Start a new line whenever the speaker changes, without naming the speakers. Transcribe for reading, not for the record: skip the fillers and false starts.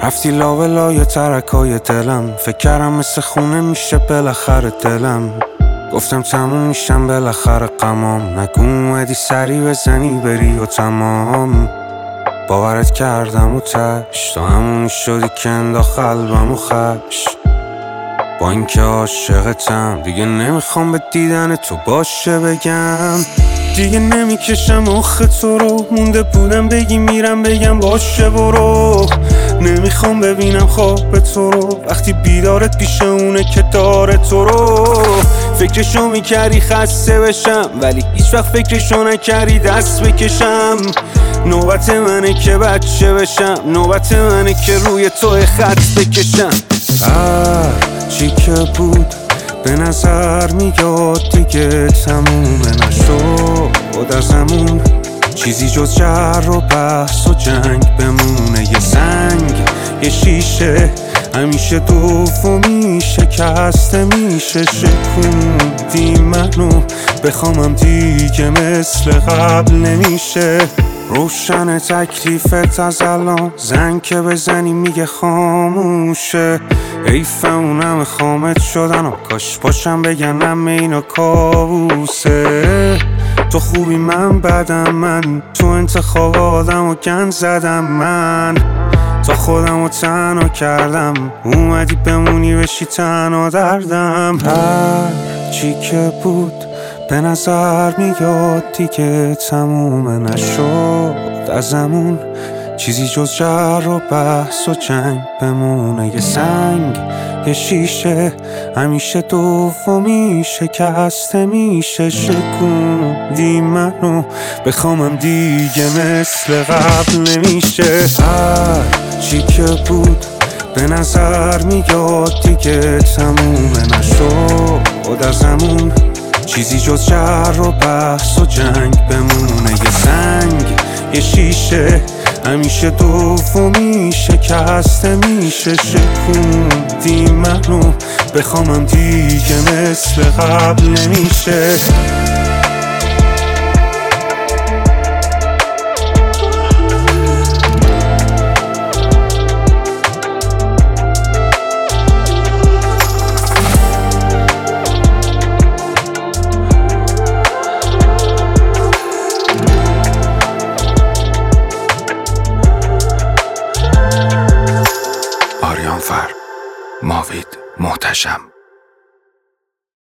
رفتی لاولای ترکای دلم، فکر کردم مثل خونه میشه بالاخره دلم. گفتم تموم میشم بالاخره غمام، نگو اومدی سری بزنی بری و تمام. باورت کردم و تش تا همونی شدی که انداخت قلبم و خش. با اینکه عاشقتم دیگه نمیخوام به دیدن تو باشه بگم. دیگه نمیکشم آخه تو رو، مونده بودم بگی میرم بگم باشه برو. نمیخوام ببینم خواب تو رو وقتی بیدارت پیش اونه که داره تو رو. فکرشو میکردی خسته بشم ولی هیچ وقت فکرشو نکردی دست بکشم. نوبت منه که بچه بشم، نوبت منه که روی تو خط بکشم. چی که بود به نظر میاد دیگه تمومه نشد ازمون. چیزی جز جر و بحث و جنگ بمونه، یه سنگ یه شیشه همیشه دومی شکسته میشه. شکوندی منو بخوامم دیگه مثل قبل نمیشه. روشن تکلیفت از الان، زنگ که بزنی میگه خاموشه. حیف اونم خامت شدن و کاش باشم بگنم اینا کابوسه. تو خوبی من بدم، من تو انتخاب آدم و گند زدم. من تا خودم رو تنها کردم، اومدی بمونی بشی تنها دردم. هر چی که بود به نظر میاد دیگه تمومه نشد ازمون. چیزی جز جر و بحث و جنگ بمونه، یه سنگ یه شیشه همیشه دومی شکسته میشه. شکوندی منو بخوامم دیگه مثل قبل نمیشه. هر چی که بود به نظر میاد دیگه تمومه نشد ازمون. چیزی جز جر و بحث و جنگ بمونه، یه سنگ یه شیشه همیشه دومی شکسته میشه. شکوندی منو بخوامم دیگه مثل قبل نمیشه.
ماوید محتشم.